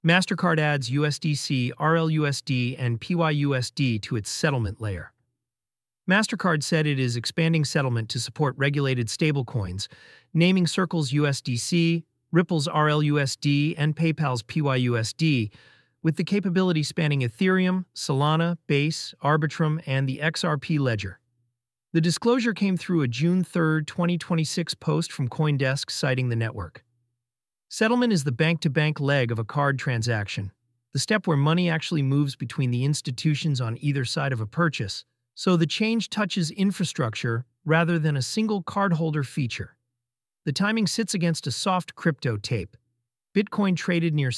MasterCard adds USDC, RLUSD, and PYUSD to its settlement layer. MasterCard said it is expanding settlement to support regulated stablecoins, naming Circle's USDC, Ripple's RLUSD, and PayPal's PYUSD, with the capability spanning Ethereum, Solana, Base, Arbitrum, and the XRP ledger. The disclosure came through a June 3, 2026 post from CoinDesk citing the network. Settlement is the bank-to-bank leg of a card transaction, the step where money actually moves between the institutions on either side of a purchase, so the change touches infrastructure rather than a single cardholder feature. The timing sits against a soft crypto tape. Bitcoin traded near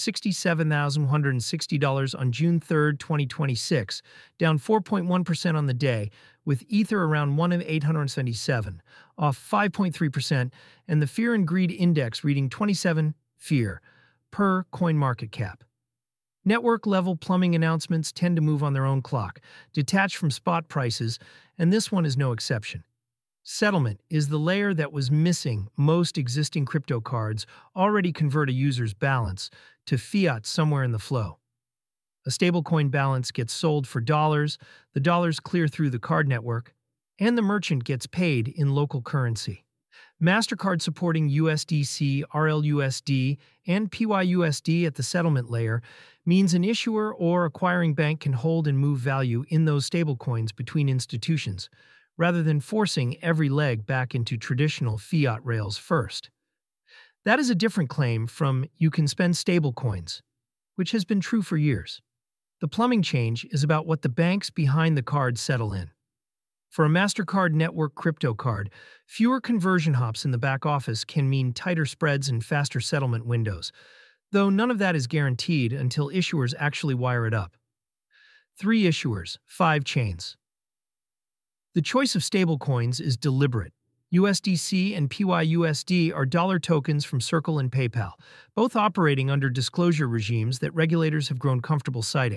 $67,160 on June 3, 2026, down 4.1% on the day, with Ether around 1 of 877, off 5.3%, and the Fear and Greed Index reading 27 fear per CoinMarketCap. Network-level plumbing announcements tend to move on their own clock, detached from spot prices, and this one is no exception. Settlement is the layer that was missing most existing crypto cards already convert a user's balance to fiat somewhere in the flow. A stablecoin balance gets sold for dollars, the dollars clear through the card network, and the merchant gets paid in local currency. MasterCard supporting USDC, RLUSD, and PYUSD at the settlement layer means an issuer or acquiring bank can hold and move value in those stablecoins between institutions, rather than forcing every leg back into traditional fiat rails first. That is a different claim from "you can spend stablecoins," which has been true for years. The plumbing change is about what the banks behind the card settle in. For a MasterCard network crypto card, fewer conversion hops in the back office can mean tighter spreads and faster settlement windows, though none of that is guaranteed until issuers actually wire it up. 3 issuers, 5 chains. The choice of stablecoins is deliberate. USDC and PYUSD are dollar tokens from Circle and PayPal, both operating under disclosure regimes that regulators have grown comfortable citing.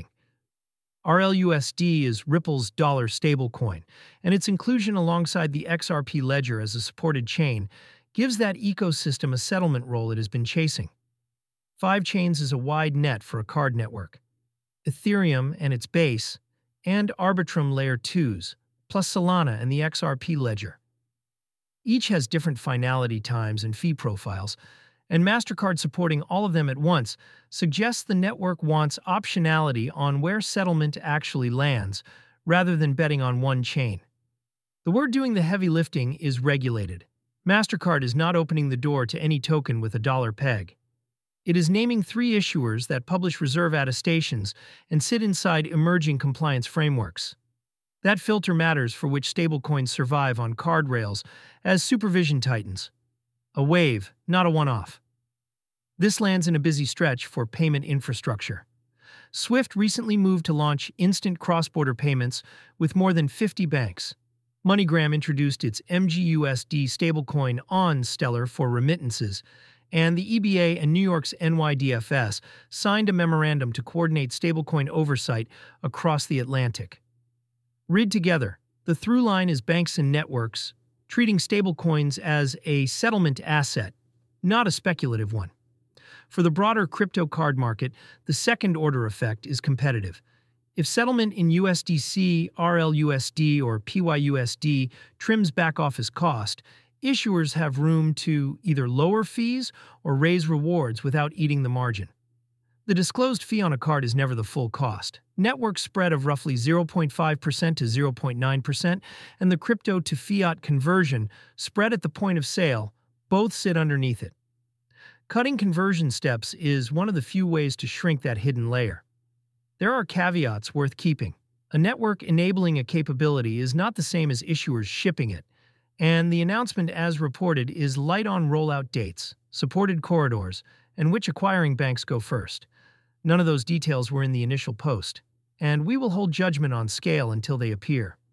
RLUSD is Ripple's dollar stablecoin, and its inclusion alongside the XRP ledger as a supported chain gives that ecosystem a settlement role it has been chasing. 5 chains is a wide net for a card network. Ethereum and its Base, and Arbitrum Layer 2s, plus Solana and the XRP ledger. Each has different finality times and fee profiles, and MasterCard supporting all of them at once suggests the network wants optionality on where settlement actually lands, rather than betting on one chain. The word doing the heavy lifting is regulated. MasterCard is not opening the door to any token with a dollar peg. It is naming 3 issuers that publish reserve attestations and sit inside emerging compliance frameworks. That filter matters for which stablecoins survive on card rails as supervision tightens. A wave, not a one-off. This lands in a busy stretch for payment infrastructure. SWIFT recently moved to launch instant cross-border payments with more than 50 banks. MoneyGram introduced its MGUSD stablecoin on Stellar for remittances, and the EBA and New York's NYDFS signed a memorandum to coordinate stablecoin oversight across the Atlantic. Read together, the through line is banks and networks treating stablecoins as a settlement asset, not a speculative one. For the broader crypto card market, the second-order effect is competitive. If settlement in USDC, RLUSD, or PYUSD trims back-office cost, issuers have room to either lower fees or raise rewards without eating the margin. The disclosed fee on a card is never the full cost. Network spread of roughly 0.5% to 0.9%, and the crypto to fiat conversion spread at the point of sale both sit underneath it. Cutting conversion steps is one of the few ways to shrink that hidden layer. There are caveats worth keeping. A network enabling a capability is not the same as issuers shipping it, and the announcement as reported is light on rollout dates, supported corridors, and which acquiring banks go first. None of those details were in the initial post, and we will hold judgment on scale until they appear.